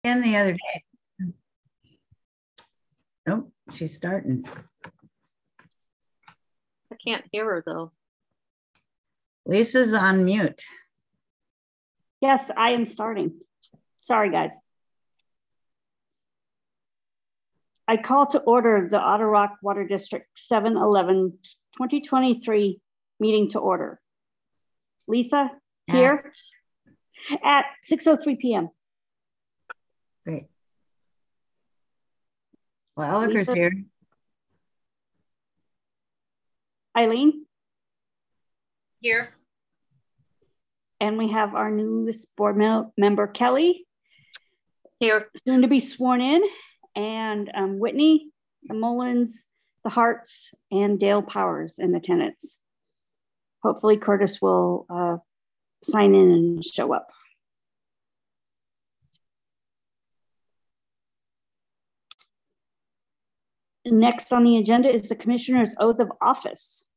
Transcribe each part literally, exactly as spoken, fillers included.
And the other day. Nope, she's starting. I can't hear her though. Lisa's on mute. Yes, I am starting. Sorry, guys. I call to order the Otter Rock Water District seven eleven twenty twenty-three meeting to order. Lisa, here at six oh three p m Great. Well, Eliker's here. Eileen? Here. And we have our newest board member, Kelly. Here. Soon to be sworn in. And um, Whitney, the Mullins, the Harts, and Dale Powers in attendance. Hopefully Curtis will uh, sign in and show up. Next on the agenda is the Commissioner's Oath of Office.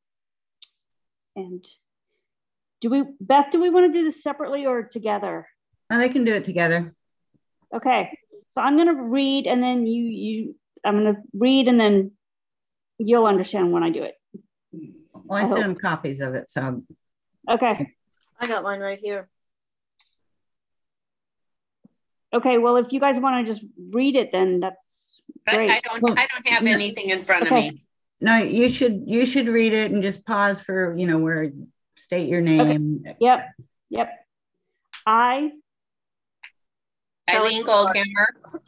And do we, Beth, do we want to do this separately or together? Oh, they can do it together. Okay, so I'm going to read and then you, you, I'm going to read and then you'll understand when I do it. Well, I, I sent them copies of it, so. Okay. I got mine right here. Okay, well, if you guys want to just read it, then that's great. I, I don't, well, I don't have no, anything in front okay. of me. No, you should, you should read it and just pause for, you know, where state your name. Okay. Yep, yep. I, Eileen Goldhammer,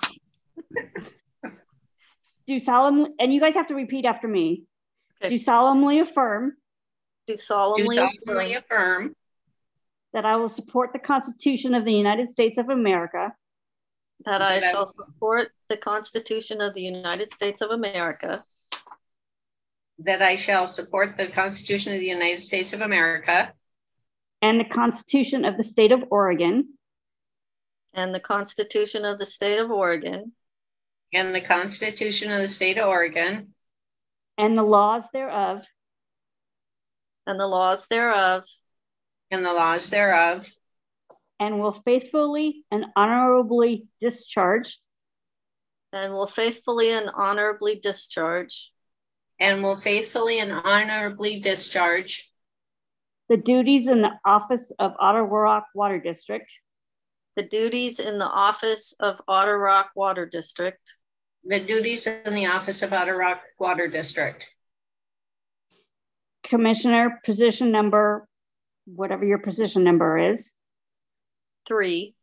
do solemnly, and you guys have to repeat after me. Okay. Do solemnly affirm. Do solemnly, do solemnly affirm that I will support the Constitution of the United States of America. That I that shall I support the Constitution of the United States of America. That I shall support the Constitution of the United States of America. And the Constitution of the State of Oregon. And the Constitution of the State of Oregon. And the Constitution of the State of Oregon. And the laws thereof. And the laws thereof. And the laws thereof. And will faithfully and honorably discharge. And will faithfully and honorably discharge. And will faithfully and honorably discharge. The duties in the office of Otter Rock Water District. The duties in the office of Otter Rock Water District. The duties in the office of Otter Rock Water District. Commissioner, position number, whatever your position number is. Three.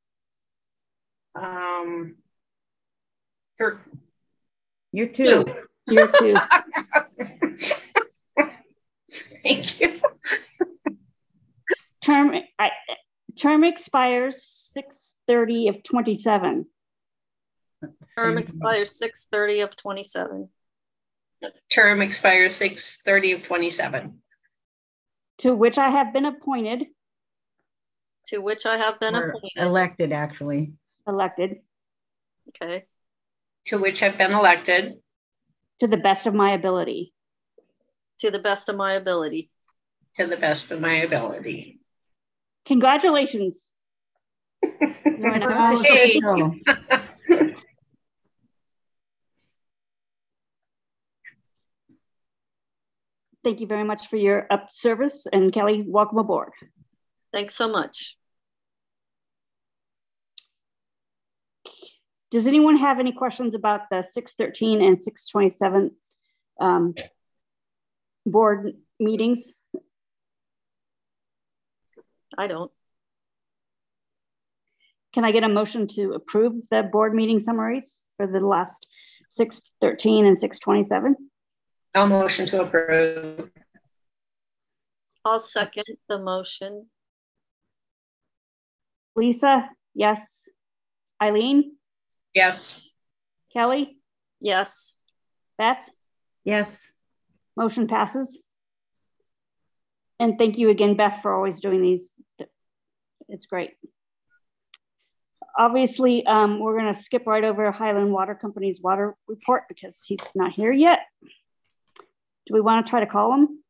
Um, for, You're two. two. You're two. Thank you. Term, I, term expires six thirty of twenty-seven. Term expires six thirty of twenty-seven. Term expires six thirty of twenty-seven. To which I have been appointed. To which I have been Or appointed. elected, actually. Elected. Okay. To which I've been elected. To the best of my ability. To the best of my ability. To the best of my ability. Congratulations. You're an All official. official. Thank you very much for your up service, and Kelly, welcome aboard. Thanks so much. Does anyone have any questions about the six thirteen and six twenty-seven um, board meetings? I don't. Can I get a motion to approve the board meeting summaries for the last six thirteen and six twenty-seven? No motion to approve. I'll second the motion. Lisa, yes. Eileen? Yes. Kelly? Yes. Beth? Yes. Motion passes. And thank you again, Beth, for always doing these. It's great. Obviously, um, we're going to skip right over Highland Water Company's water report because he's not here yet. Do we want to try to call him?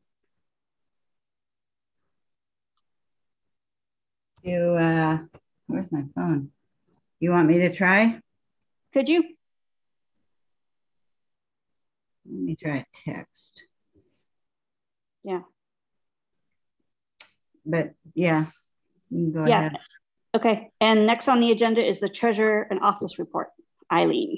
You, uh, Where's my phone? You want me to try? Could you? Let me try text. Yeah. But yeah, you can go Yeah. ahead. Okay. And next on the agenda is the treasurer and office report. Eileen.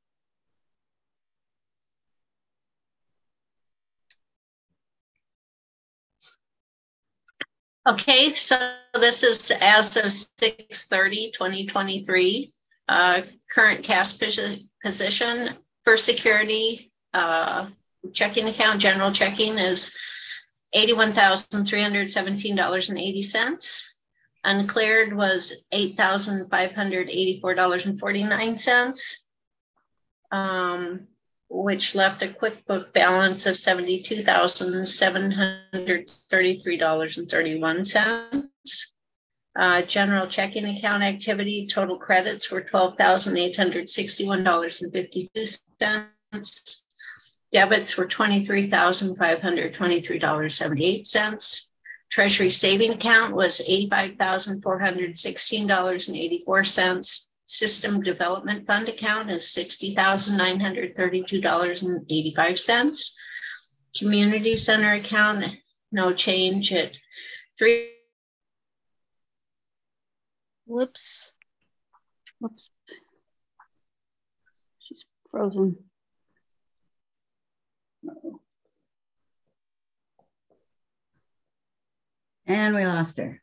Okay, so this is as of six thirty, twenty twenty-three. Uh, current cash position for security, uh, checking account, general checking is eighty-one thousand three hundred seventeen dollars and eighty cents. Uncleared was eight thousand five hundred eighty-four dollars and forty-nine cents, um, which left a QuickBook balance of seventy-two thousand seven hundred thirty-three dollars and thirty-one cents. Uh, general checking account activity, total credits were twelve thousand eight hundred sixty-one dollars and fifty-two cents. Debits were twenty-three thousand five hundred twenty-three dollars and seventy-eight cents. Treasury saving account was eighty-five thousand four hundred sixteen dollars and eighty-four cents. System development fund account is sixty thousand nine hundred thirty-two dollars and eighty-five cents. Community center account, no change at three. Whoops. Whoops. She's frozen. Uh-oh. And we lost her.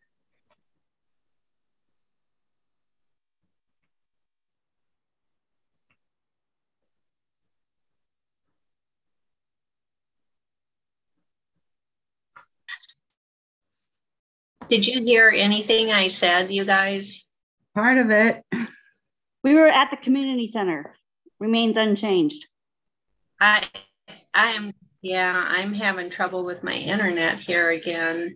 Did you hear anything I said, you guys? Part of it. We were at the community center. Remains unchanged. I, I'm, yeah, I'm having trouble with my internet here again.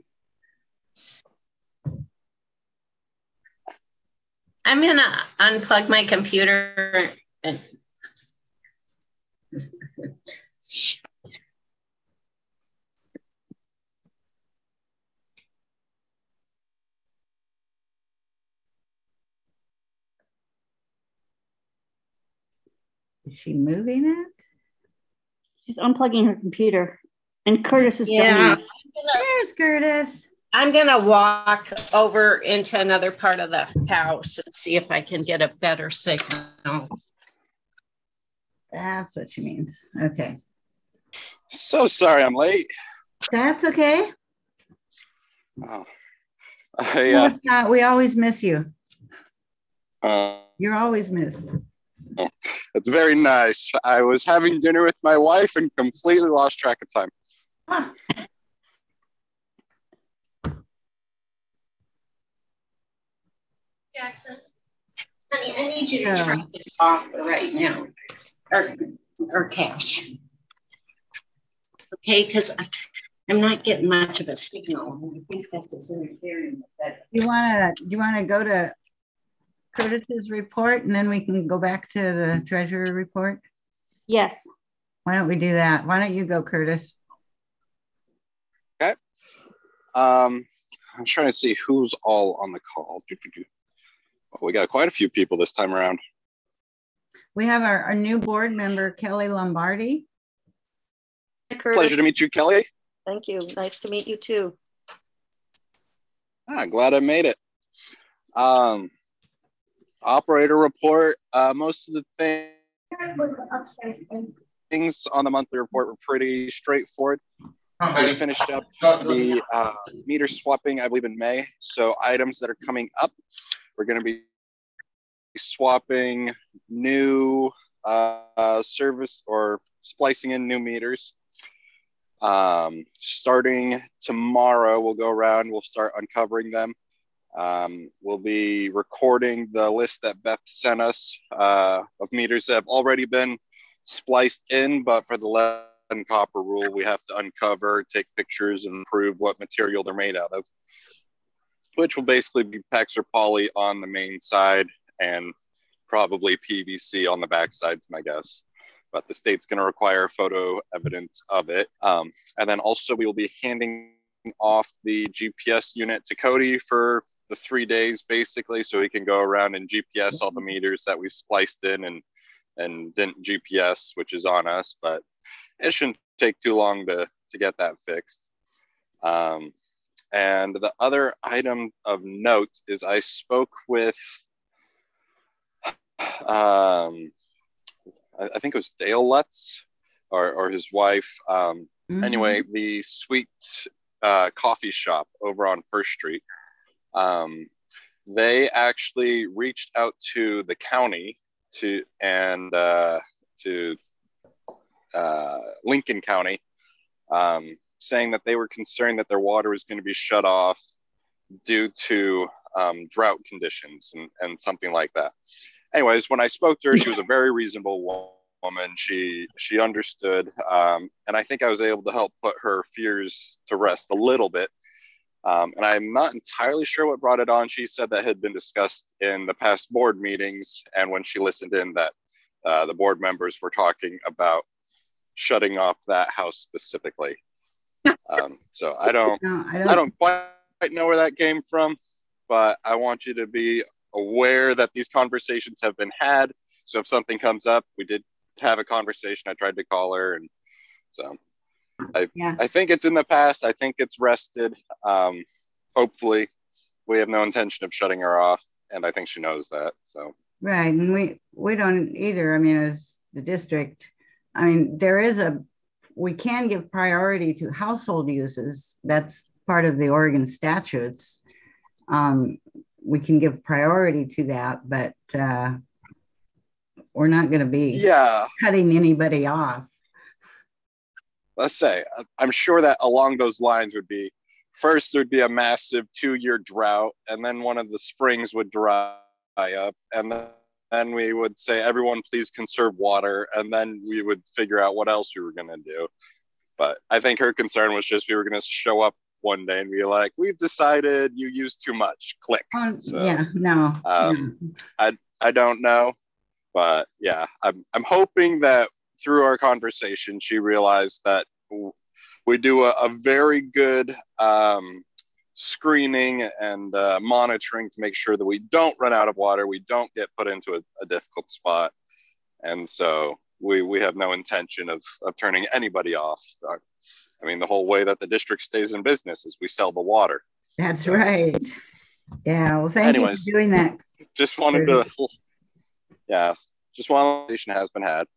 I'm gonna unplug my computer and Is she moving it? She's unplugging her computer. And Curtis is yeah, joining us. There's Curtis. I'm gonna walk over into another part of the house and see if I can get a better signal. That's what she means. Okay. So sorry I'm late. That's okay. Oh, I, No, uh, it's not. We always miss you. uh, You're always missed. it's very nice. I was having dinner with my wife and completely lost track of time. Huh. Jackson, honey, I need you to Yeah. try this off right now, or, or Cash. Okay, because I'm not getting much of a signal. I think this is interfering with that. You wanna you wanna go to Curtis's report and then we can go back to the treasurer report? Yes. Why don't we do that? Why don't you go, Curtis? Okay. Um, I'm trying to see who's all on the call. Well, we got quite a few people this time around. We have our, our new board member, Kelly Lombardi. Hi, Curtis. Pleasure to meet you, Kelly. Thank you. Nice to meet you too. Ah, glad I made it. Um, operator report. Uh, most of the thing, things on the monthly report were pretty straightforward. We finished up the uh, meter swapping, I believe, in May. So items that are coming up, we're going to be swapping new uh, service or splicing in new meters. Um, starting tomorrow, we'll go around, we'll start uncovering them. Um, we'll be recording the list that Beth sent us uh, of meters that have already been spliced in, but for the lead and copper rule, we have to uncover, take pictures, and prove what material they're made out of, which will basically be PEX or poly on the main side and probably P V C on the back side, is my guess. But the state's going to require photo evidence of it. Um, and then also we will be handing off the G P S unit to Cody for the three days basically, so he can go around and G P S all the meters that we spliced in and and didn't G P S, which is on us, but it shouldn't take too long to to get that fixed. Um, and the other item of note is I spoke with um, I, I think it was Dale Lutz or, or his wife. Um, mm-hmm. Anyway, the Sweet uh, Coffee Shop over on First Street. Um, they actually reached out to the county to and uh, to uh, Lincoln County, um, saying that they were concerned that their water was going to be shut off due to um, drought conditions and, and something like that. Anyways, when I spoke to her, she was a very reasonable woman. She she understood, um, and I think I was able to help put her fears to rest a little bit. Um, and I'm not entirely sure what brought it on. She said that had been discussed in the past board meetings, and when she listened in, that uh, the board members were talking about shutting off that house specifically. Um, so I don't, no, I don't, I don't quite know where that came from, but I want you to be aware that these conversations have been had. So if something comes up, we did have a conversation. I tried to call her, and so I, yeah. I think it's in the past. I think it's rested. Um, hopefully, we have no intention of shutting her off, and I think she knows that. So right, and we we don't either. I mean, as the district, I mean, there is a we can give priority to household uses. That's part of the Oregon statutes. Um, we can give priority to that, but uh, we're not going to be yeah. cutting anybody off. Let's say, I'm sure that along those lines would be, first there'd be a massive two-year drought, and then one of the springs would dry up, and then, then we would say, everyone please conserve water, and then we would figure out what else we were going to do. But I think her concern was just we were going to show up one day and be like, we've decided you used too much, click. Um, so, yeah, no. Um, no. I, I don't know, but yeah, I'm, I'm hoping that through our conversation, she realized that we do a, a very good um, screening and uh, monitoring to make sure that we don't run out of water, we don't get put into a, a difficult spot. And so we, we have no intention of, of turning anybody off. I mean, the whole way that the district stays in business is we sell the water. That's so, right. Yeah, well, thank anyways, you for doing that. Just wanted to, yeah, just one conversation has been had.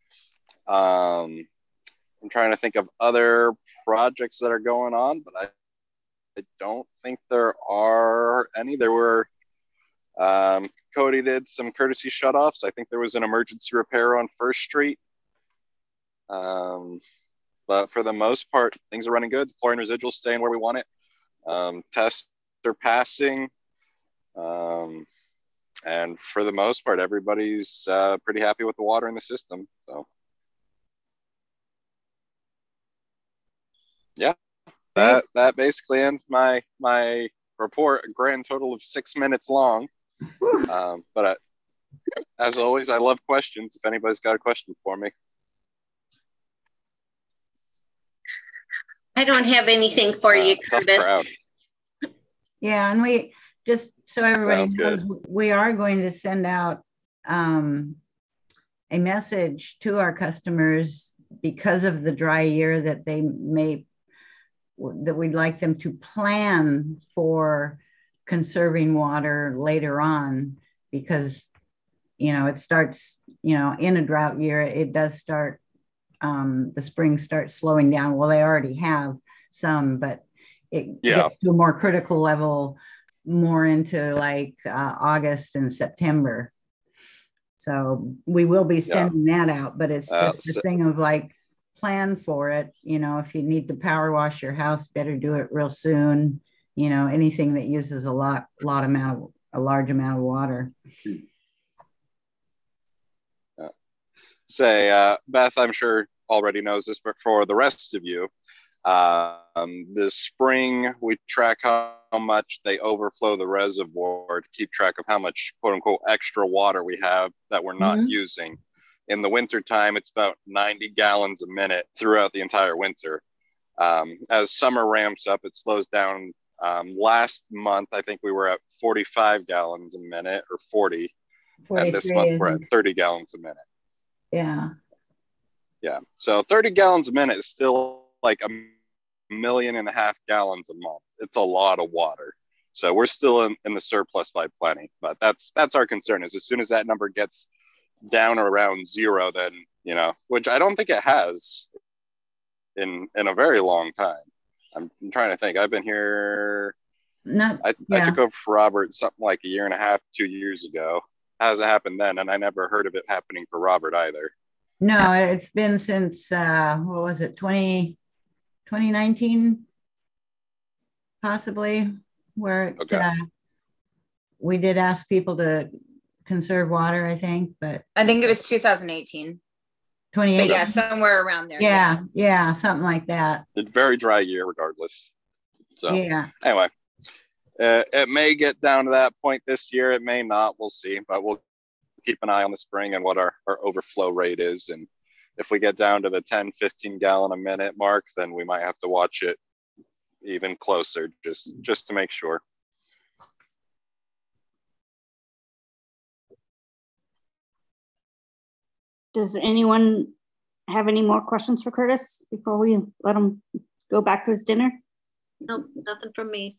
Um, I'm trying to think of other projects that are going on, but I, I don't think there are any. There were, um, Cody did some courtesy shutoffs. I think there was an emergency repair on First Street. Um, but for the most part, things are running good. The flooring residuals staying where we want it. Um, tests are passing. Um, and for the most part, everybody's uh, pretty happy with the water in the system. So. Yeah, that that basically ends my my report. A grand total of six minutes long. Um, but I, as always, I love questions. If anybody's got a question for me, I don't have anything for uh, you, Curtis. Yeah, and we just so everybody knows, we are going to send out um, a message to our customers because of the dry year that they may. that we'd like them to plan for conserving water later on, because, you know, it starts, you know, in a drought year, it does start, um, the spring starts slowing down. Well, they already have some, but it yeah. gets to a more critical level more into like uh, August and September. So we will be sending yeah. that out, but it's just uh, so- the thing of like, plan for it. You know, if you need to power wash your house, better do it real soon. You know, anything that uses a lot, lot amount of, a large amount of water. Yeah. Say, uh, Beth, I'm sure already knows this, but for the rest of you, um, this spring we track how much they overflow the reservoir to keep track of how much quote unquote extra water we have that we're not mm-hmm. using. In the winter time, it's about ninety gallons a minute throughout the entire winter. Um, as summer ramps up, it slows down Um, last month, I think we were at forty-five gallons a minute or forty. And this month we're at thirty gallons a minute. Yeah. Yeah. So thirty gallons a minute is still like a million and a half gallons a month. It's a lot of water. So we're still in, in the surplus by plenty. But that's that's our concern, is as soon as that number gets down around zero, then, you know, which I don't think it has in in a very long time. I'm, I'm trying to think. I've been here. Not, I, yeah. I took over for Robert something like a year and a half, two years ago. Hasn't happened then, and I never heard of it happening for Robert either. No, it's been since uh, what was it, twenty, twenty nineteen, possibly, where it, Okay. uh, we did ask people to conserve water, I think, but I think it was two thousand eighteen. twenty eighteen. But yeah, somewhere around there. Yeah, yeah, something like that. It's a very dry year, regardless. So Yeah. anyway, uh, it may get down to that point this year. It may not. We'll see. But we'll keep an eye on the spring and what our, our overflow rate is. And if we get down to the ten, fifteen gallon a minute mark, then we might have to watch it even closer, just just to make sure. Does anyone have any more questions for Curtis before we let him go back to his dinner? Nope, nothing from me.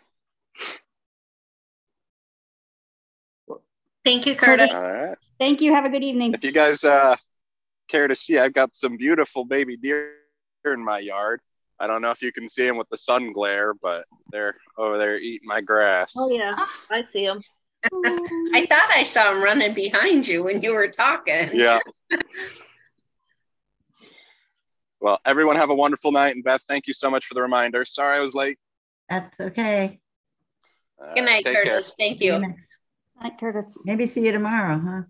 Thank you, Curtis. All right. Thank you. Have a good evening. If you guys uh, care to see, I've got some beautiful baby deer in my yard. I don't know if you can see them with the sun glare, but they're over there eating my grass. Oh yeah, I see them. I thought I saw him running behind you when you were talking. Yeah. Well, everyone have a wonderful night. And Beth, thank you so much for the reminder. Sorry I was late. That's okay. Uh, Good night, take Curtis. care. Thank See you you. next- Night, Curtis. Maybe see you tomorrow, huh?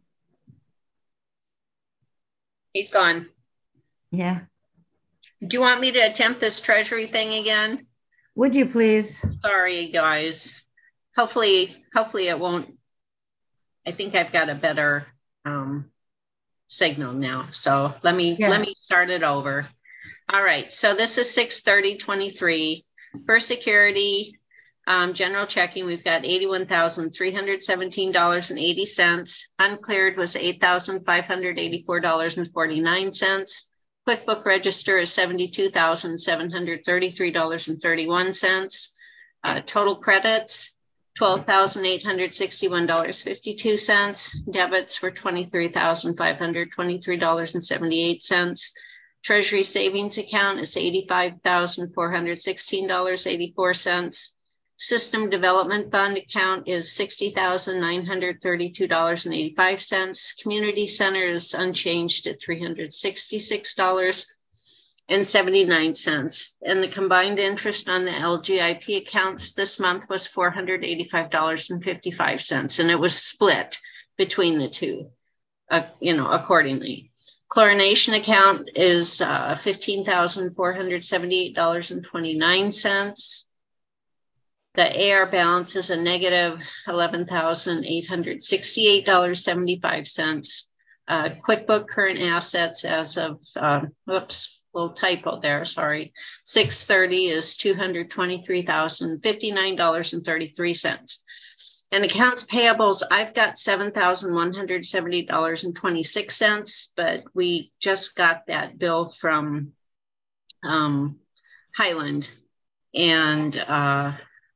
He's gone. Yeah. Do you want me to attempt this treasury thing again? Would you please? Sorry, guys. Hopefully, hopefully it won't. I think I've got a better um, signal now. So let me Yeah. let me start it over. All right. So this is six thirty twenty-three. For security, um, general checking, we've got eighty-one thousand three hundred seventeen dollars and eighty cents. Uncleared was eight thousand five hundred eighty-four dollars and forty-nine cents. QuickBook register is seventy-two thousand seven hundred thirty-three dollars and thirty-one cents. Uh, total credits, twelve thousand eight hundred sixty-one dollars and fifty-two cents. Debits were twenty-three thousand five hundred twenty-three dollars and seventy-eight cents. Treasury savings account is eighty-five thousand four hundred sixteen dollars and eighty-four cents. System development fund account is sixty thousand nine hundred thirty-two dollars and eighty-five cents. Community center is unchanged at three hundred sixty-six dollars and seventy-nine cents. And the combined interest on the L G I P accounts this month was four hundred eighty-five dollars and fifty-five cents. And it was split between the two, uh, you know, accordingly. Chlorination account is uh, fifteen thousand four hundred seventy-eight dollars and twenty-nine cents. The A R balance is a negative eleven thousand eight hundred sixty-eight dollars and seventy-five cents. Uh, QuickBook current assets as of, uh, whoops, little typo there, sorry. six thirty is two hundred twenty-three thousand fifty-nine dollars and thirty-three cents. And accounts payables, I've got seven thousand one hundred seventy dollars and twenty-six cents, but we just got that bill from um, Highland. And uh,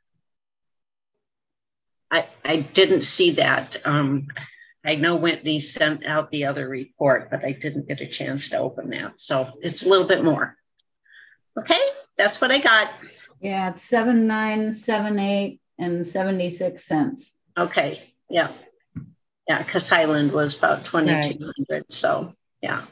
I, I didn't see that. Um, I know Whitney sent out the other report, but I didn't get a chance to open that. So it's a little bit more. Okay, that's what I got. Yeah, it's seven nine seven eight and seventy-six cents. Okay, yeah. Yeah, because Highland was about twenty-two hundred, right. So yeah.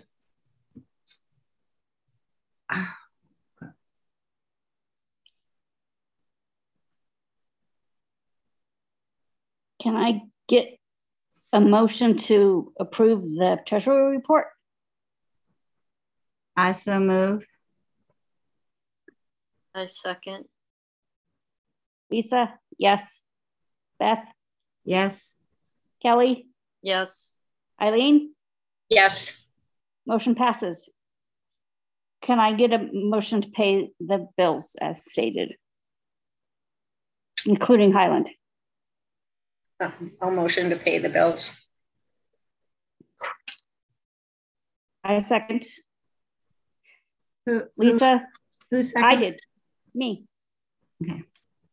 Can I get a motion to approve the treasury report? I so move. I second. Lisa, yes. Beth, Yes. Kelly, Yes. Eileen, Yes. motion passes. Can I get a motion to pay the bills as stated? including Highland. Uh, I'll motion to pay the bills. I second. Who, Lisa? Who, who second? I did. Me. Okay.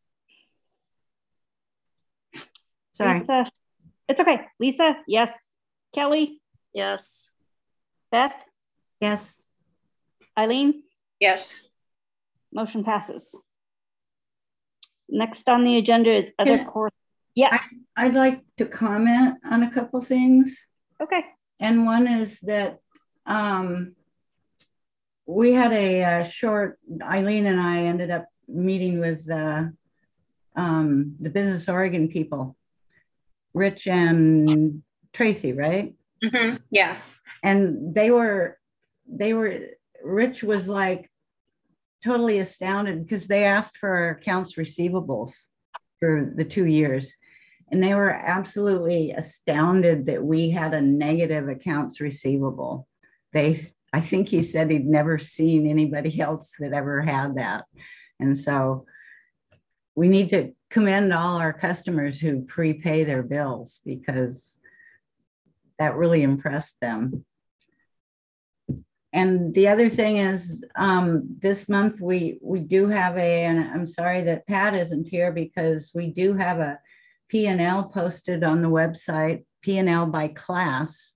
Sorry. Lisa. It's okay. Lisa, yes. Kelly? Yes. Beth? Yes. Eileen? Yes. Motion passes. Next on the agenda is other Can, course. Yeah. I, I'd like to comment on a couple things. Okay. And one is that um, we had a, a short, Eileen and I ended up meeting with uh, um, the Business Oregon people, Rich and Tracy, right? Mm-hmm. Yeah. And they were, they were, Rich was like totally astounded because they asked for our accounts receivables for the two years. And they were absolutely astounded that we had a negative accounts receivable. They, I think he said he'd never seen anybody else that ever had that. And so we need to commend all our customers who prepay their bills because that really impressed them. And the other thing is um, this month we, we do have a, and I'm sorry that Pat isn't here because we do have a P and L posted on the website, P and L by class,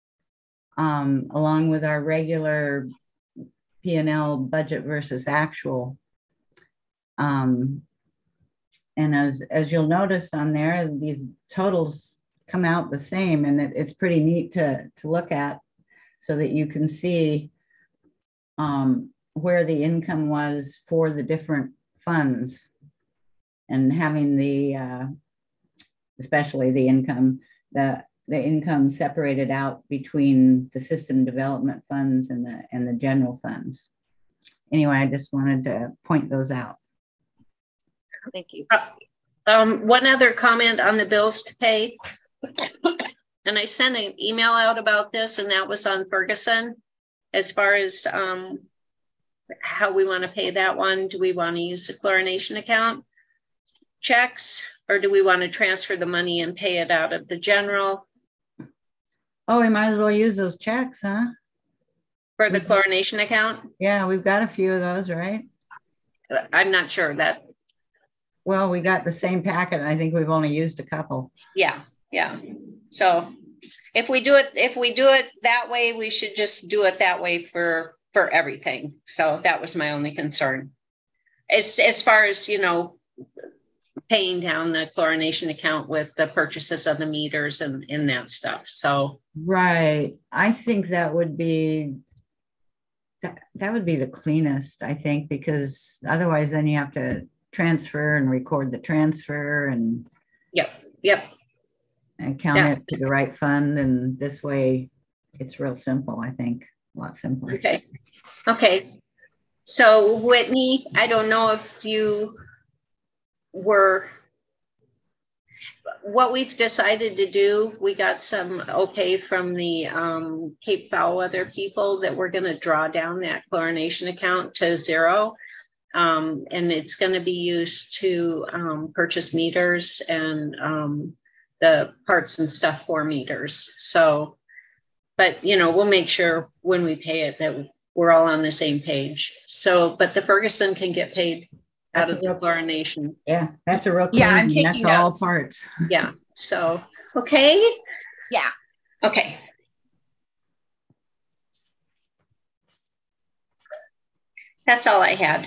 um, along with our regular P and L budget versus actual. Um, and as, as you'll notice on there, these totals come out the same, and it, it's pretty neat to, to look at so that you can see um, where the income was for the different funds, and having the, uh, especially the income, the, the income separated out between the system development funds and the, and the general funds. Anyway, I just wanted to point those out. Thank you. Uh, um, one other comment on the bills to pay. And I sent an email out about this, and that was on Ferguson. As far as um, how we want to pay that one, do we want to use the chlorination account checks, or do we want to transfer the money and pay it out of the general? Oh, we might as well use those checks, huh? For the chlorination account? Yeah, we've got a few of those, right? I'm not sure that. Well, we got the same packet. And I think we've only used a couple. Yeah, yeah. So if we do it, if we do it that way, we should just do it that way for, for everything. So that was my only concern. As, as far as, you know, paying down the chlorination account with the purchases of the meters and, and that stuff. So. Right. I think that would be, that, that would be the cleanest, I think, because otherwise then you have to transfer and record the transfer and. Yep. Yep. And count yeah. it to the right fund. And this way it's real simple, I think, a lot simpler. Okay. Okay. So Whitney, I don't know if you were, what we've decided to do, we got some okay from the um, Cape Foul Weather people that we're going to draw down that chlorination account to zero. Um, and it's going to be used to um, purchase meters and um, the parts and stuff for meters. So, but, you know, we'll make sure when we pay it that we're all on the same page. So, but the Ferguson can get paid out that's of the real, chlorination. Yeah, that's a real yeah, I'm taking that's notes. all parts. Yeah. So, okay. Yeah. Okay. That's all I had.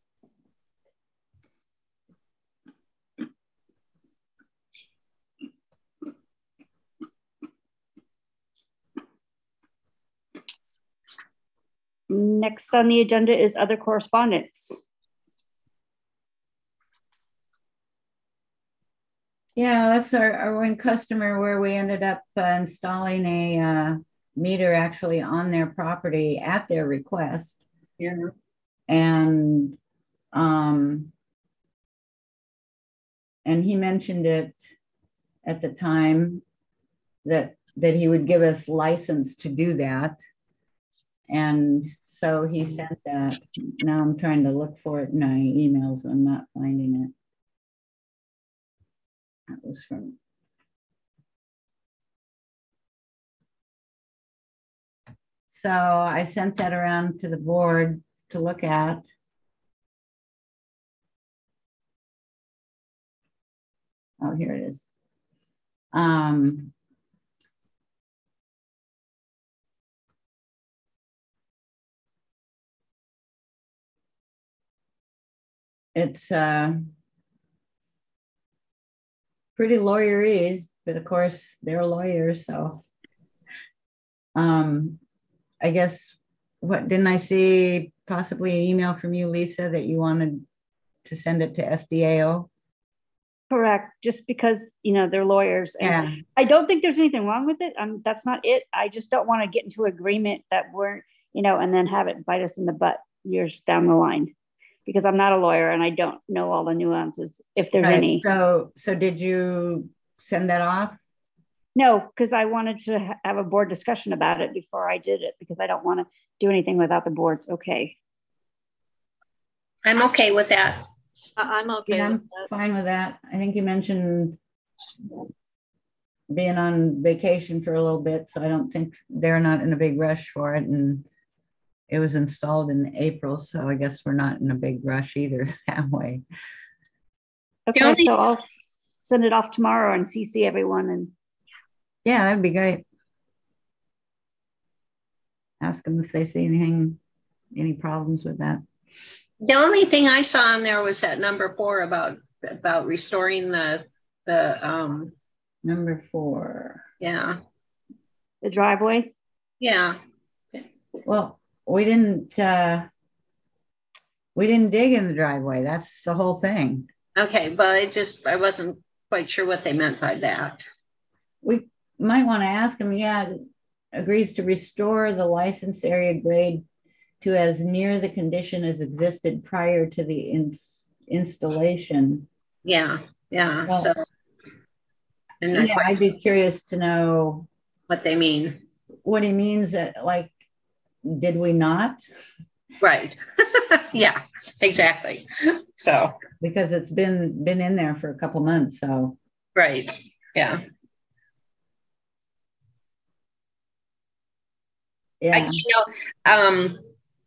Next on the agenda is other correspondence. Yeah, that's our, our one customer where we ended up uh, installing a uh, meter actually on their property at their request. Yeah. And um, and he mentioned it at the time that that he would give us license to do that. And so he sent that. Now I'm trying to look for it in my emails. I'm not finding it. That was from. So I sent that around to the board to look at. Oh, here it is. Um, it's uh, pretty lawyerese, but of course they're lawyers, so. Um, I guess, what, didn't I see possibly an email from you, Lisa, that you wanted to send it to S D A O? Correct, just because, you know, they're lawyers. And Yeah. I don't think there's anything wrong with it. Um, that's not it. I just don't want to get into agreement that we're, you know, and then have it bite us in the butt years down the line, because I'm not a lawyer and I don't know all the nuances, if there's Right. any. So, so did you send that off? No, because I wanted to ha- have a board discussion about it before I did it, because I don't want to do anything without the board's okay. I'm okay with that. I- I'm okay Yeah, with I'm that. fine with that. I think you mentioned being on vacation for a little bit, so I don't think they're not in a big rush for it. And it was installed in April, so I guess we're not in a big rush either that way. Okay, only- so I'll send it off tomorrow and C C everyone. And Yeah, that'd be great. Ask them if they see anything, any problems with that. The only thing I saw on there was that number four about, about restoring the, the, um, Number four. yeah, the driveway. yeah. Well, we didn't, uh, we didn't dig in the driveway. That's the whole thing. Okay, but I just, I wasn't quite sure what they meant by that. We might want to ask them, yeah, agrees to restore the license area grade to as near the condition as existed prior to the ins installation. Yeah, yeah, Well, so. I'm not yeah, quite I'd be curious to know what they mean. what he means that, like, did we not? Right. Yeah, exactly. So, Because it's been been in there for a couple months, so. right, yeah. Yeah. I, you know, um,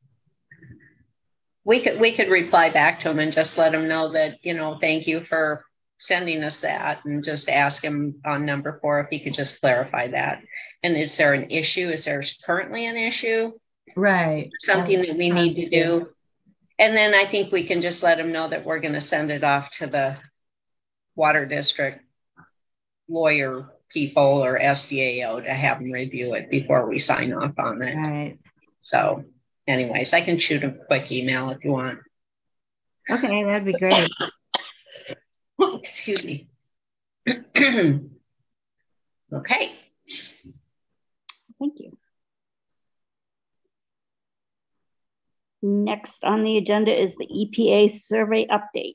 we could we could reply back to him and just let him know that, you know, thank you for sending us that, and just ask him on number four if he could just clarify that. And is there an issue? Is there currently an issue? Right. Something that we need to do? And then I think we can just let him know that we're going to send it off to the water district lawyer people or S D A O to have them review it before we sign off on it. Right. So anyways, I can shoot a quick email if you want. Okay, that'd be great. Oh, excuse me. Okay. Thank you. Next on the agenda is the E P A survey update.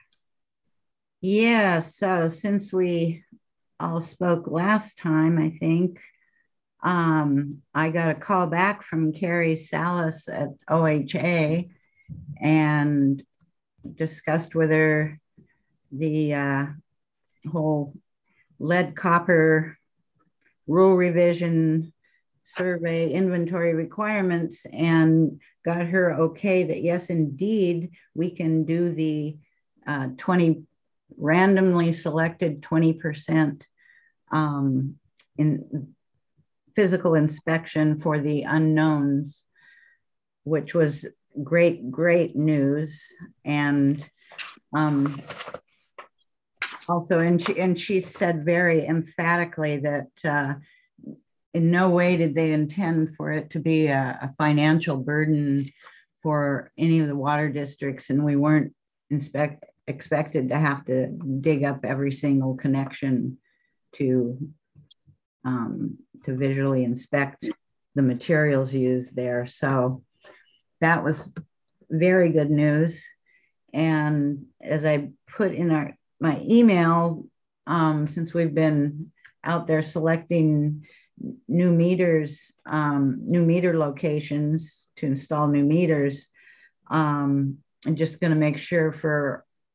Yeah, so since we all spoke last time, I think, um, I got a call back from Carrie Salas at O H A and discussed with her the uh, whole lead copper rule revision survey inventory requirements, and got her okay that yes, indeed, we can do the uh, twenty randomly selected twenty percent um, in physical inspection for the unknowns, which was great, great news. And um, also, and she, and she said very emphatically that uh, in no way did they intend for it to be a, a financial burden for any of the water districts, and we weren't inspect, expected to have to dig up every single connection to, um, to visually inspect the materials used there. So that was very good news. And as I put in our my email, um, since we've been out there selecting new meters, um, new meter locations to install new meters, um, I'm just going to make sure for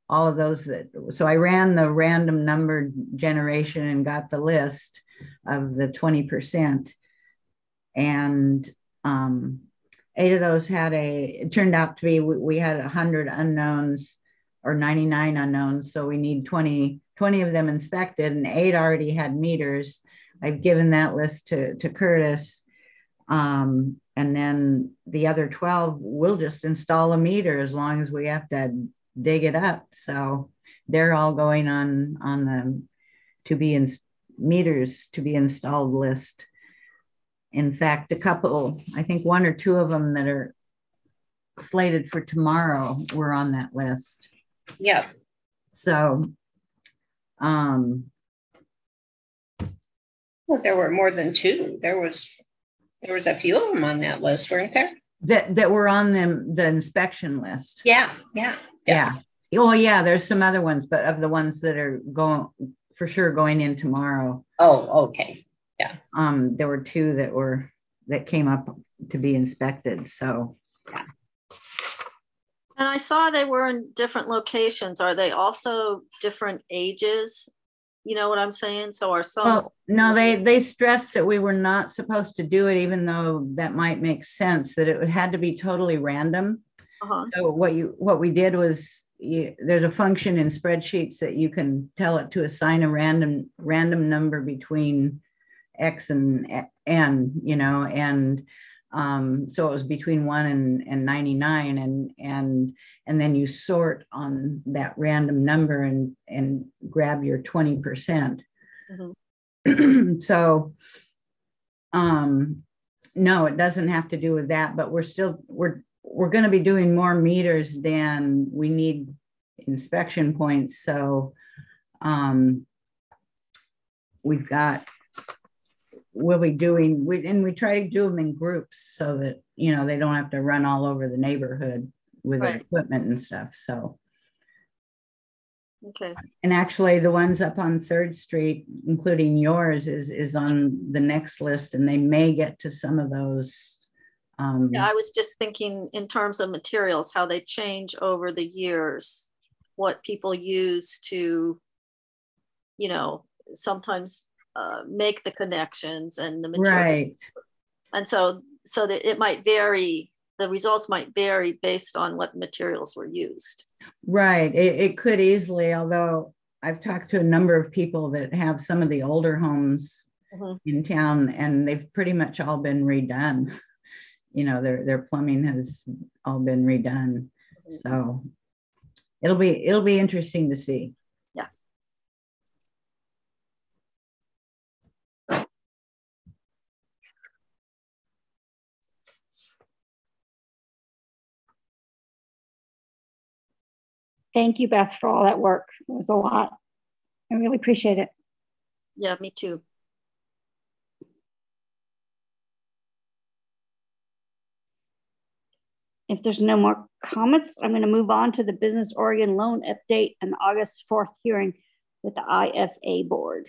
all of those that, so I ran the random number generation and got the list of the twenty percent. And um, eight of those had a, it turned out to be, we, we had one hundred unknowns or ninety-nine unknowns. So we need twenty, twenty of them inspected, and eight already had meters. I've given that list to, to Curtis. Um, and then the other twelve, we'll just install a meter as long as we have to dig it up. So they're all going on, on the to be in meters to be installed list. In fact, a couple, I think one or two of them that are slated for tomorrow were on that list. Yeah. So, um, well, there were more than two. There was, there was a few of them on that list, weren't there? That, that were on them, the inspection list. Yeah, yeah. Yeah. yeah. Well, yeah, there's some other ones, but of the ones that are going, for sure going in tomorrow. Oh, okay. Yeah. Um, there were two that were, that came up to be inspected. So, yeah. And I saw they were in different locations. Are they also different ages? You know what I'm saying? So are some. Well, no, they, they stressed that we were not supposed to do it, even though that might make sense, that it had to be totally random. Uh-huh. So what you, what we did was, you, there's a function in spreadsheets that you can tell it to assign a random, random number between X and N, you know, and um, so it was between one and, and ninety-nine, and and and then you sort on that random number and and grab your twenty percent. Mm-hmm. So um, no, it doesn't have to do with that, but we're still we're we're going to be doing more meters than we need inspection points. So um, we've got. We'll be doing, we, and we try to do them in groups so that, you know, they don't have to run all over the neighborhood with right. their equipment and stuff. So, okay. And actually the ones up on Third Street, including yours, is, is on the next list, and they may get to some of those. Um, yeah, I was just thinking in terms of materials, how they change over the years, what people use to, you know, sometimes Uh, make the connections and the material. Right. And so, so that it might vary, the results might vary based on what materials were used. Right. It, it could easily, although I've talked to a number of people that have some of the older homes mm-hmm. in town, and they've pretty much all been redone. You know, their, their plumbing has all been redone. Mm-hmm. So it'll be, it'll be interesting to see. Thank you, Beth, for all that work. It was a lot. I really appreciate it. Yeah, me too. If there's no more comments, I'm going to move on to the Business Oregon loan update and the August fourth hearing with the I F A board.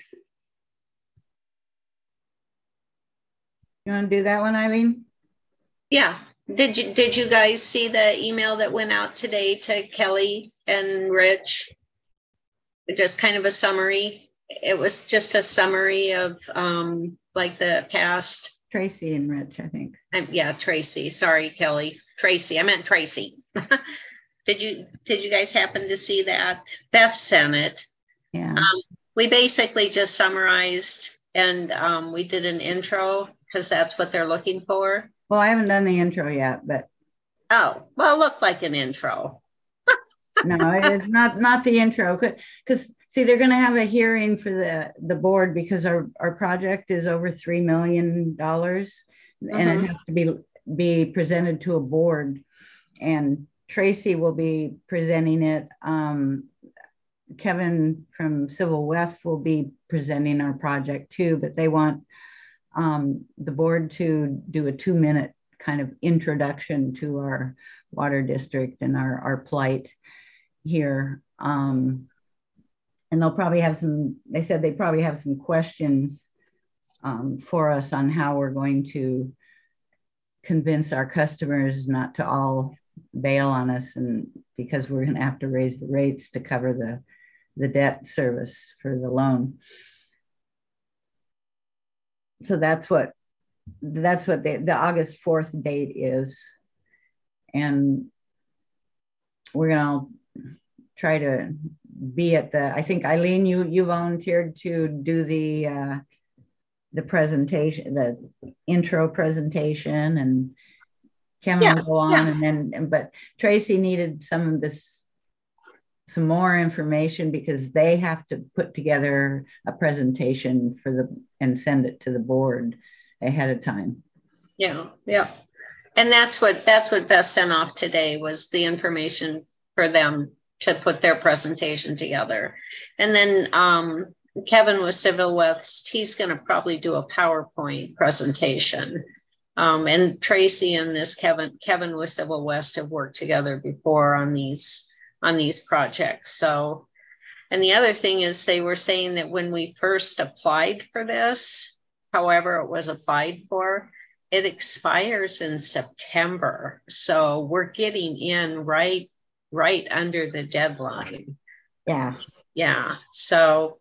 You want to do that one, Eileen? Yeah. Did you did you guys see the email that went out today to Kelly and Rich? Just kind of a summary. It was just a summary of um, like the past. Tracy and Rich, I think. Um, yeah, Tracy. Sorry, Kelly. Tracy. I meant Tracy. did you did you guys happen to see that? Beth sent it. Yeah. Um, we basically just summarized, and um, we did an intro because that's what they're looking for. Well, I haven't done the intro yet, but. Oh, well, it looked like an intro. No, it's not, not the intro. Because, see, they're going to have a hearing for the, the board because our, our project is over three million dollars, mm-hmm. and it has to be, be presented to a board. And Tracy will be presenting it. Um, Kevin from Civil West will be presenting our project too, but they want Um, the board to do a two minute kind of introduction to our water district and our, our plight here. Um, and they'll probably have some, they said they probably have some questions um, for us on how we're going to convince our customers not to all bail on us, and because we're going to have to raise the rates to cover the the debt service for the loan. So that's what that's what the, the August fourth date is. And we're going to try to be at the, I think Eileen, you you volunteered to do the uh, the presentation, the intro presentation, and Kevin Yeah, will go on, yeah. and then, but Tracy needed some of this, some more information, because they have to put together a presentation for the, and send it to the board ahead of time. Yeah, yeah. And that's what, that's what Beth sent off today, was the information for them to put their presentation together. And then um, Kevin with Civil West, he's going to probably do a PowerPoint presentation. Um, and Tracy and this Kevin, Kevin with Civil West have worked together before on these, on these projects. So, and the other thing is, they were saying that when we first applied for this, however it was applied for, it expires in September. So we're getting in right, right under the deadline. Yeah. Yeah. So,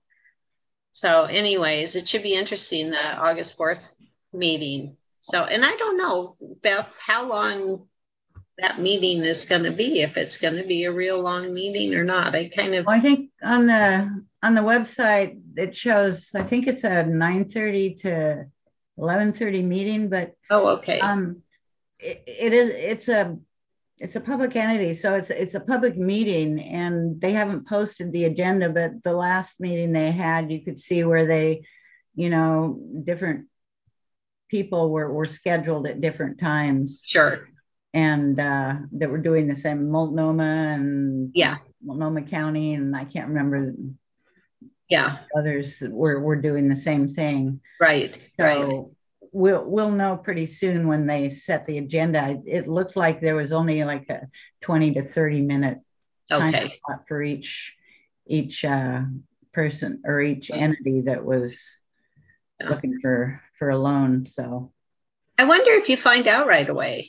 so anyways, it should be interesting, the August fourth meeting. So, and I don't know, Beth, how long that meeting is going to be, if it's going to be a real long meeting or not. I kind of, Well, I think on the on the website it shows, I think it's a nine thirty to eleven thirty meeting, but oh, okay. Um, it, it is, it's a, it's a public entity. So it's, it's a public meeting, and they haven't posted the agenda, but the last meeting they had, you could see where they, you know, different people were, were scheduled at different times. Sure. And uh, that were doing the same, Multnomah and yeah, Multnomah County, and I can't remember. Yeah. Others that were, were doing the same thing. Right. So right. we'll we'll know pretty soon when they set the agenda. It looked like there was only like a twenty to thirty minute time okay. slot for each each uh, person or each okay. entity that was yeah. looking for for a loan. So I wonder if you find out right away.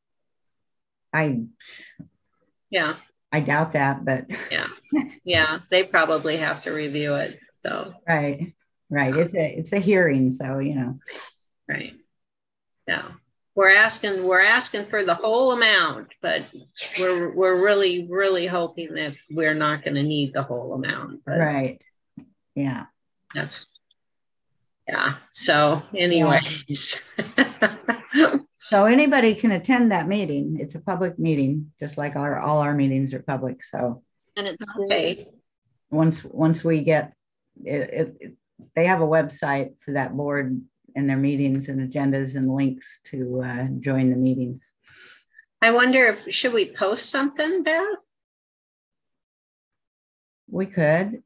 I yeah. I doubt that, but yeah, yeah, they probably have to review it. So right, right. It's a it's a hearing, so you know. Right. Yeah, we're asking we're asking for the whole amount, but we're we're really really hoping that we're not going to need the whole amount. But right. Yeah. That's yeah. So, anyways. Yeah. So anybody can attend that meeting. It's a public meeting, just like our all our meetings are public. So and it's okay. Once once we get it, it, it, they have a website for that board and their meetings and agendas and links to uh, join the meetings. I wonder if should we post something, Beth? We could.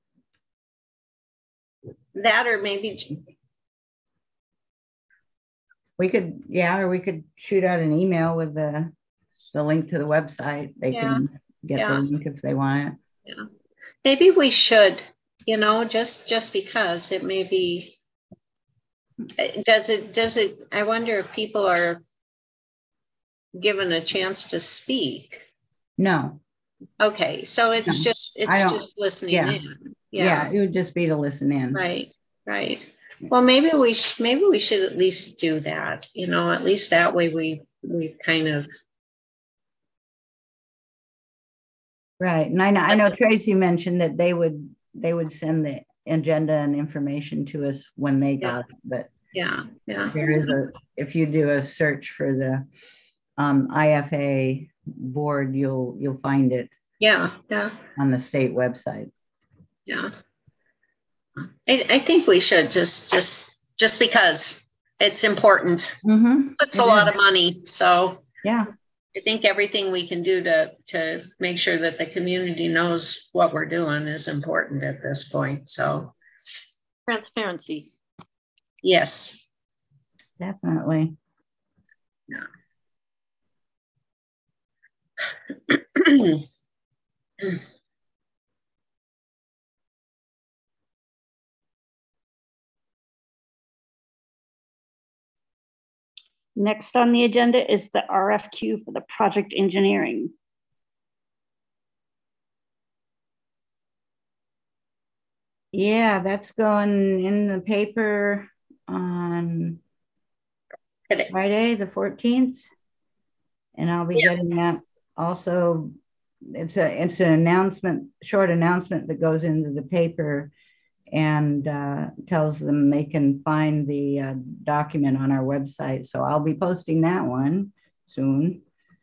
That or maybe. We could, yeah, or we could shoot out an email with the the link to the website. They yeah. can get yeah. the link if they want it. Yeah, maybe we should, you know, just just because it may be. Does it? Does it? I wonder if people are given a chance to speak. No. Okay, so it's no, just it's just listening yeah. in. Yeah. yeah, it would just be to listen in. Right. Right. Well, maybe we sh- maybe we should at least do that. You know, at least that way we we kind of. Right, and I know I know Tracy mentioned that they would they would send the agenda and information to us when they got yeah. it. But yeah, yeah, there is a if you do a search for the um, I F A board, you'll you'll find it. Yeah, yeah, on the state website. Yeah. I, I think we should just just just because it's important. Mm-hmm. It's it a is. lot of money. So yeah, I think everything we can do to to make sure that the community knows what we're doing is important at this point. So transparency. Yes. Definitely. Yeah. Next on the agenda is the R F Q for the project engineering. Yeah, that's going in the paper on Friday, the fourteenth. And I'll be yeah. getting that also. It's a it's an announcement, short announcement that goes into the paper and uh, tells them they can find the uh, document on our website. So I'll be posting that one soon.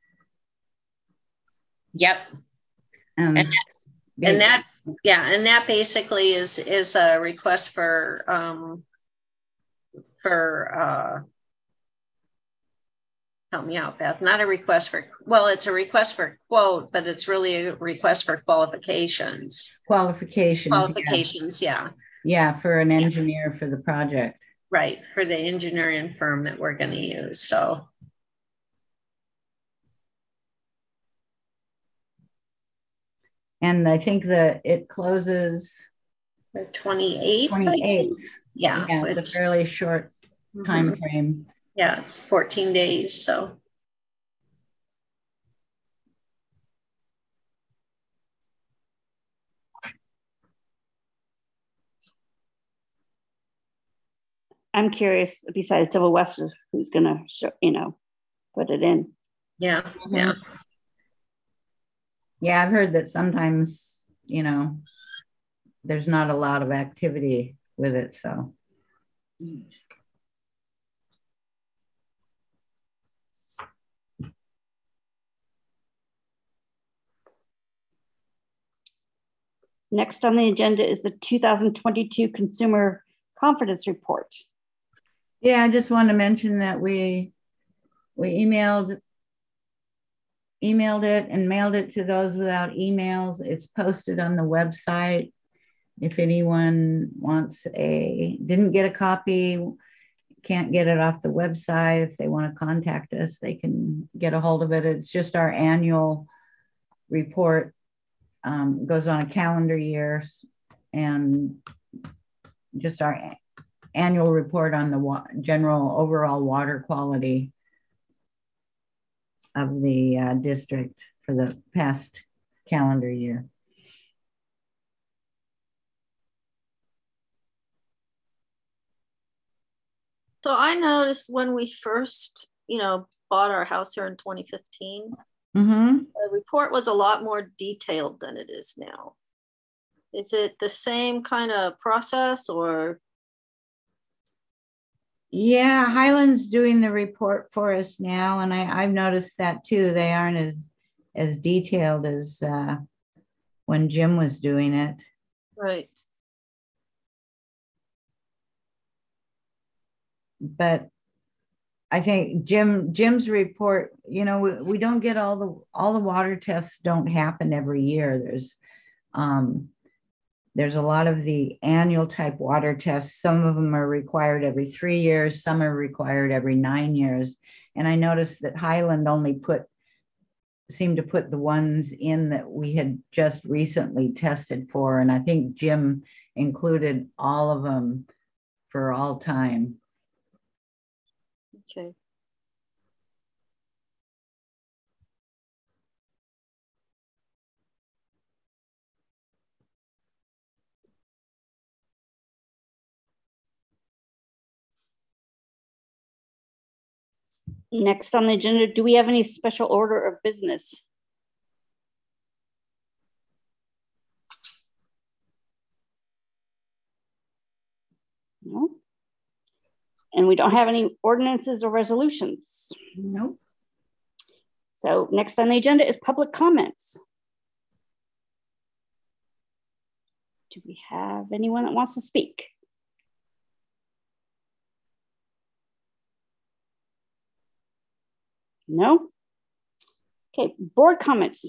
Yep. Um, and, that, and that, yeah, and that basically is is a request for um, for. Uh, help me out, Beth. Not a request for, well, it's a request for quote, but it's really a request for qualifications. Qualifications. Qualifications, yeah. Yeah, yeah for an engineer yeah. for the project. Right, for the engineering firm that we're going to use. So. And I think that it closes the twenty-eighth. twenty-eighth. Yeah, yeah, it's, it's a fairly short mm-hmm. time frame. Yeah, it's fourteen days, so. I'm curious, besides Civil West, who's gonna, show, you know, put it in. Yeah, mm-hmm. yeah. Yeah, I've heard that sometimes, you know, there's not a lot of activity with it, so. Next on the agenda is the two thousand twenty-two Consumer Confidence Report. Yeah, I just want to mention that we we emailed emailed it and mailed it to those without emails. It's posted on the website. If anyone wants a didn't get a copy, can't get it off the website, if they want to contact us, they can get a hold of it. It's just our annual report. Um, goes on a calendar year and just our annual report on the wa- general overall water quality of the uh, district for the past calendar year. So I noticed when we first, you know, bought our house here in twenty fifteen, mm-hmm. the report was a lot more detailed than it is now. Is it the same kind of process or? Yeah, Highland's doing the report for us now, and I, I've noticed that too. They aren't as as detailed as uh, when Jim was doing it. Right. But I think Jim Jim's report, you know, we, we don't get all the all the water tests don't happen every year. There's um, there's a lot of the annual type water tests. Some of them are required every three years. Some are required every nine years. And I noticed that Highland only put seemed to put the ones in that we had just recently tested for. And I think Jim included all of them for all time. Okay. Next on the agenda, do we have any special order of business? No. And we don't have any ordinances or resolutions. Nope. So next on the agenda is public comments. Do we have anyone that wants to speak? No? Okay, board comments.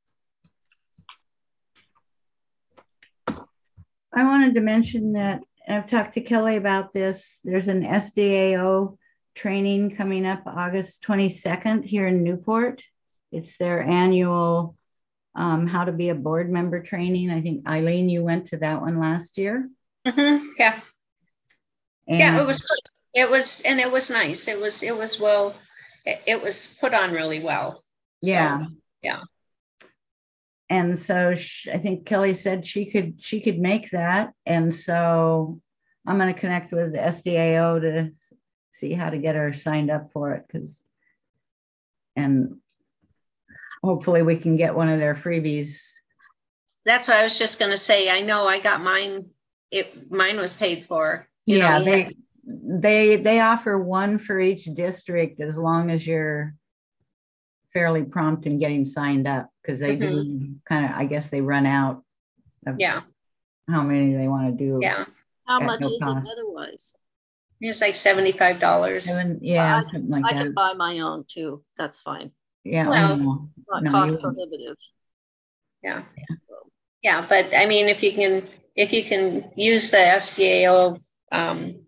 I wanted to mention that I've talked to Kelly about this. There's an S D A O training coming up August twenty-second here in Newport. It's their annual um, how to be a board member training. I think, Eileen, you went to that one last year. Mm-hmm. Yeah. And yeah, it was good. It was, and it was nice. It was, it was well, it, it was put on really well. Yeah. So, yeah. And so she, I think Kelly said she could she could make that. And so I'm going to connect with the S D A O to see how to get her signed up for it, because and hopefully we can get one of their freebies. That's what I was just going to say. I know I got mine. It mine was paid for. You Yeah, know, they had, they they offer one for each district as long as you're fairly prompt in getting signed up, because they mm-hmm. do kind of, I guess they run out of yeah how many they want to do. Yeah. How much no is cost. It otherwise? It's like seventy-five dollars. Seven, yeah, I, something like I that. I can buy my own too. That's fine. Yeah, well, no, not no, cost prohibitive. Yeah. Yeah. So. Yeah, but I mean, if you can, if you can use the S D A O um,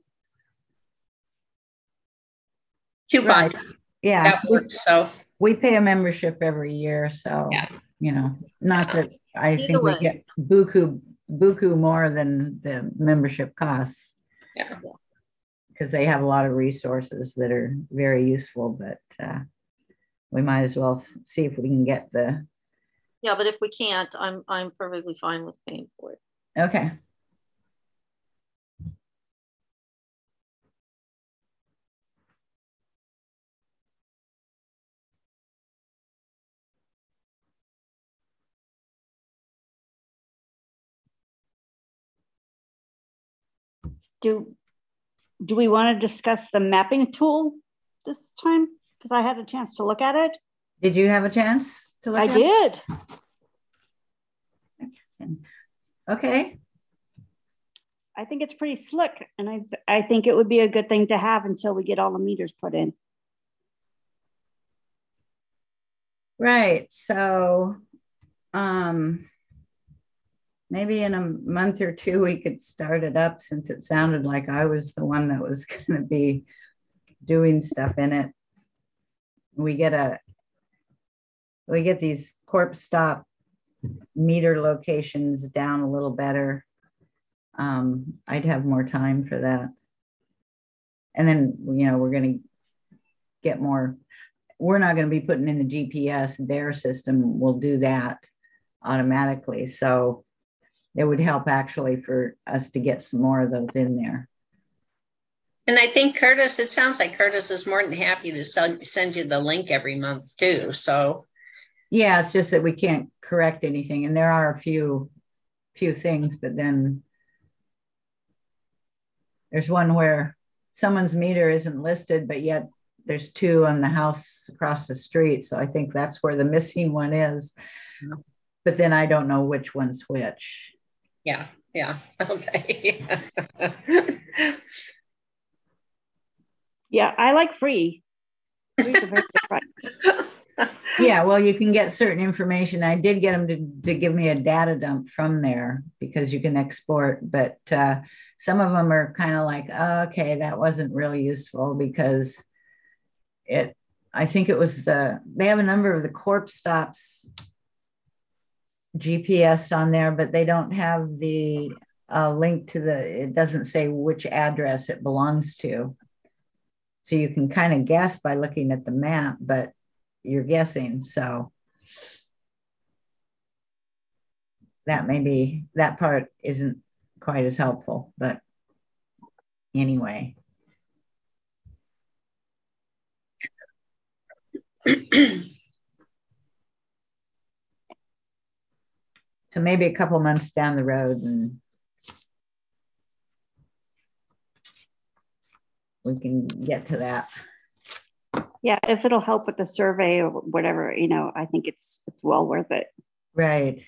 coupon, right. Yeah, that works. So we pay a membership every year, so yeah. you know, not yeah. that I Either think way. we get buku buku more than the membership costs. Yeah, because they have a lot of resources that are very useful, but uh, we might as well see if we can get the. Yeah, but if we can't, I'm I'm perfectly fine with paying for it. Okay. Do, do we want to discuss the mapping tool this time? Because I had a chance to look at it. Did you have a chance to look I at did. it? Okay. I think it's pretty slick, and I, I think it would be a good thing to have until we get all the meters put in. Right. So um, maybe in a month or two, we could start it up, since it sounded like I was the one that was going to be doing stuff in it. We get a, we get these corp stop meter locations down a little better. Um, I'd have more time for that. And then, you know, we're going to get more, we're not going to be putting in the G P S. Their system will do that automatically. So it would help actually for us to get some more of those in there. And I think Curtis, it sounds like Curtis is more than happy to send you the link every month too. So yeah, it's just that we can't correct anything. And there are a few, few things, but then there's one where someone's meter isn't listed, but yet there's two on the house across the street. So I think that's where the missing one is. Yeah. But then I don't know which one's which. Yeah, yeah, okay. Yeah, I like free. Free's a very good price. Yeah, well, you can get certain information. I did get them to, to give me a data dump from there, because you can export, but uh, some of them are kind of like, oh, okay, that wasn't really useful, because it, I think it was the, they have a number of the corp stops G P S on there, but they don't have the uh, link to the, it doesn't say which address it belongs to. So you can kind of guess by looking at the map, but you're guessing. So that maybe that part isn't quite as helpful, but anyway. So maybe a couple months down the road and we can get to that. Yeah, if it'll help with the survey or whatever, you know, I think it's it's well worth it. Right.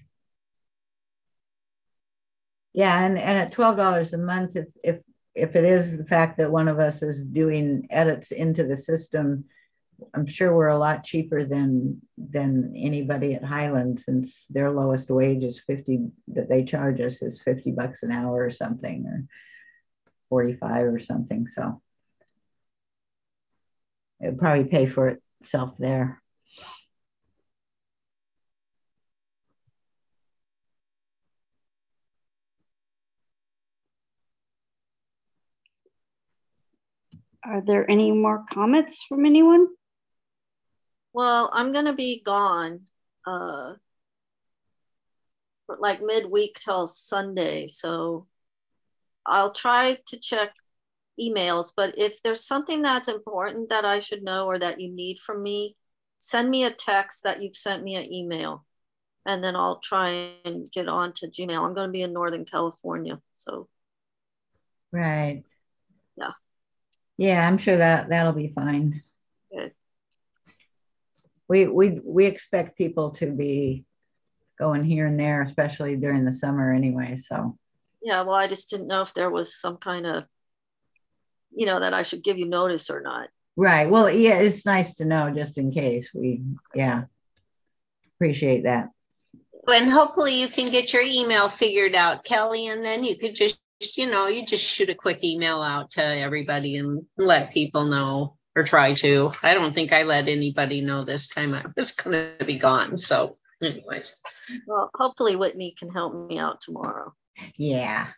Yeah, and, and at twelve dollars a month, if if if it is the fact that one of us is doing edits into the system, I'm sure we're a lot cheaper than than anybody at Highland, since their lowest wage is fifty, that they charge us is fifty bucks an hour or something, or forty-five or something. So it would probably pay for itself there. Are there any more comments from anyone? Well, I'm going to be gone uh, for like midweek till Sunday. So I'll try to check emails, but if there's something that's important that I should know or that you need from me, send me a text that you've sent me an email, and then I'll try and get on to Gmail. I'm going to be in Northern California, so. Right. Yeah. Yeah, I'm sure that that'll be fine. Good. We, we, we expect people to be going here and there, especially during the summer anyway, so. Yeah, well, I just didn't know if there was some kind of, you know, that I should give you notice or not. Right. Well, yeah, it's nice to know just in case we, yeah, appreciate that. And hopefully you can get your email figured out, Kelly, and then you could just, you know, you just shoot a quick email out to everybody and let people know, or try to. I don't think I let anybody know this time. I was going to be gone. So anyways. Well, hopefully Whitney can help me out tomorrow. Yeah.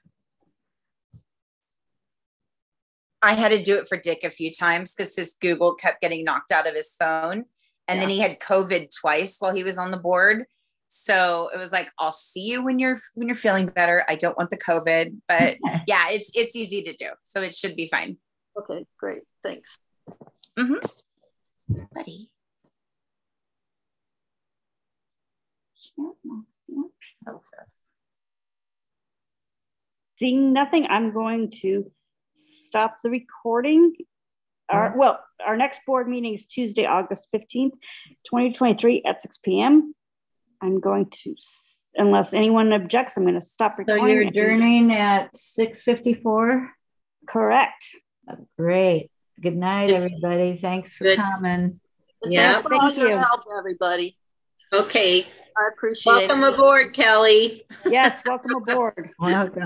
I had to do it for Dick a few times because his Google kept getting knocked out of his phone. And yeah. Then he had COVID twice while he was on the board. So it was like, I'll see you when you're when you're feeling better. I don't want the COVID, but yeah, it's it's easy to do. So it should be fine. Okay, great. Thanks. Mm-hmm. Buddy. Seeing nothing, I'm going to stop the recording. Our, well, our next board meeting is Tuesday, August fifteenth, twenty twenty-three at six p m I'm going to, unless anyone objects, I'm going to stop recording. So you're adjourning at six fifty-four? Correct. Oh, great. Good night, everybody. Thanks for Good. coming. Yeah. Thanks for all Thank your you. help, everybody. Okay. I appreciate it. Welcome aboard, Kelly. Yes, welcome aboard. Welcome.